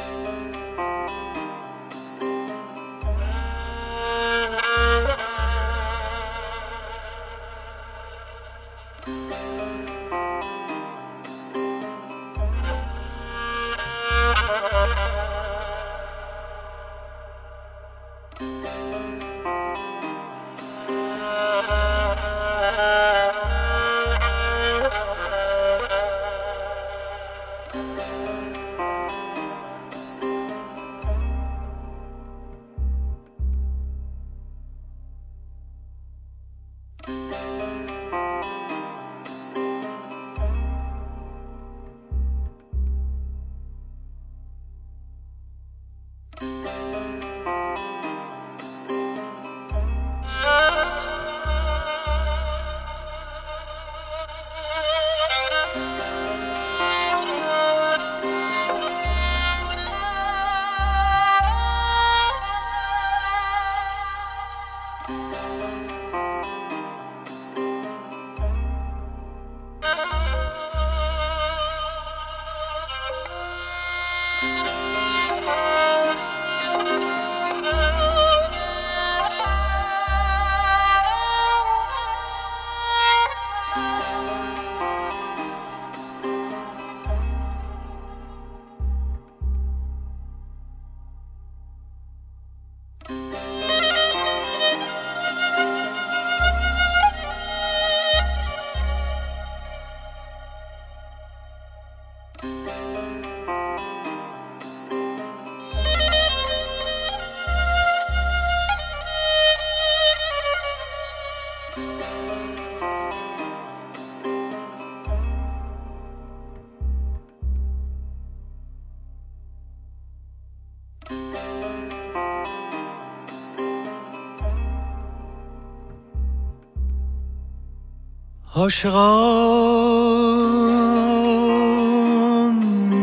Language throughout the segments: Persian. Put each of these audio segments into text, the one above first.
عاشقان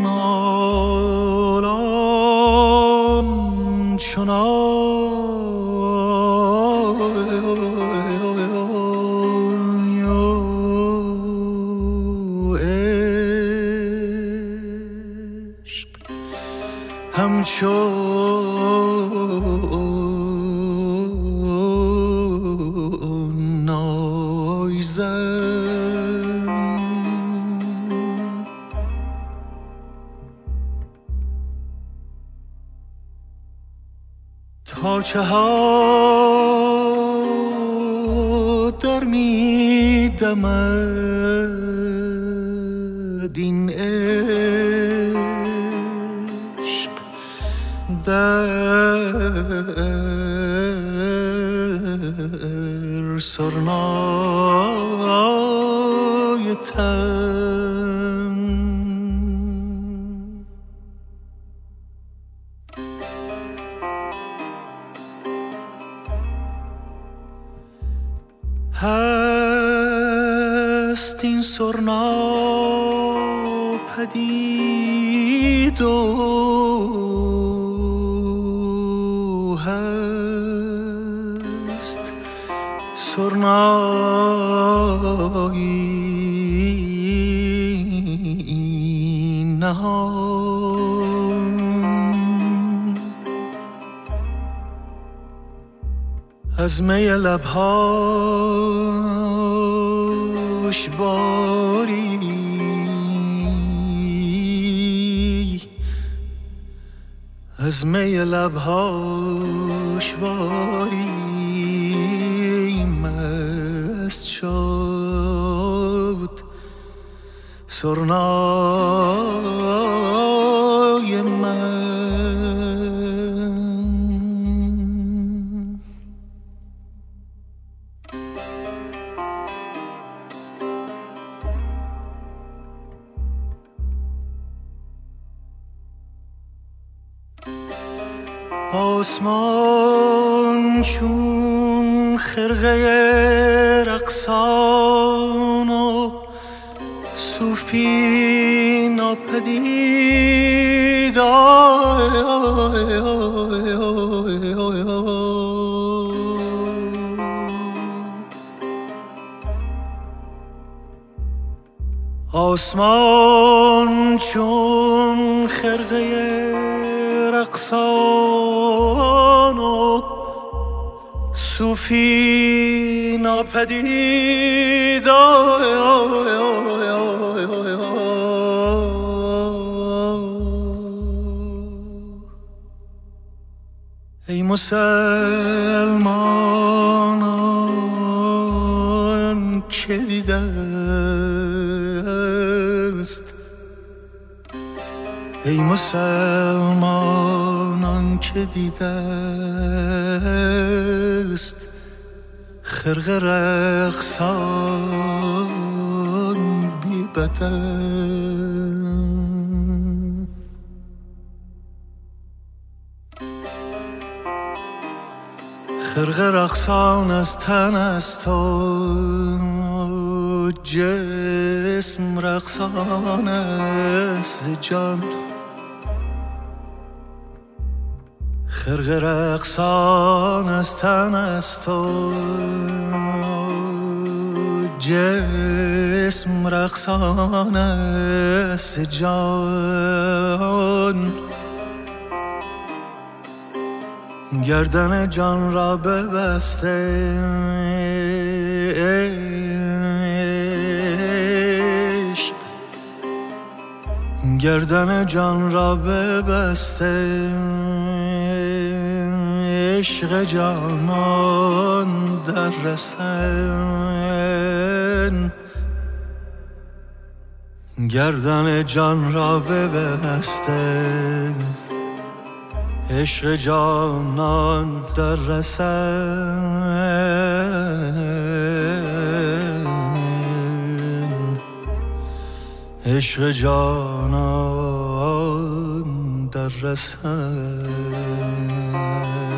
نالان چنان عشق همچون نایزد تا چه ها در می دمد این عشق در سرنای تن هست این سرنا پدید و هست سرنایی نهان از می لبهاش باری از می لبهاش باری مست شد سرنای من آسمان چون خرقه رقصان و صوفی ناپدید آسمان چون خرقه رقصان و صوفی ناپدید ای مسلمانان که دیده است ای مسلمانان که دیده است خرق رقصان بی بدن خرق رقصان از تن است و جسم رقصان است ز جان خرق رقصان از تن است و جسم رقصان است ز جان گردن جان را ببسته عشق گردن جان را ببسته عشق جانان در رسن گردن جان را ببسته عشق جانان در رسن عشق جانان در رسن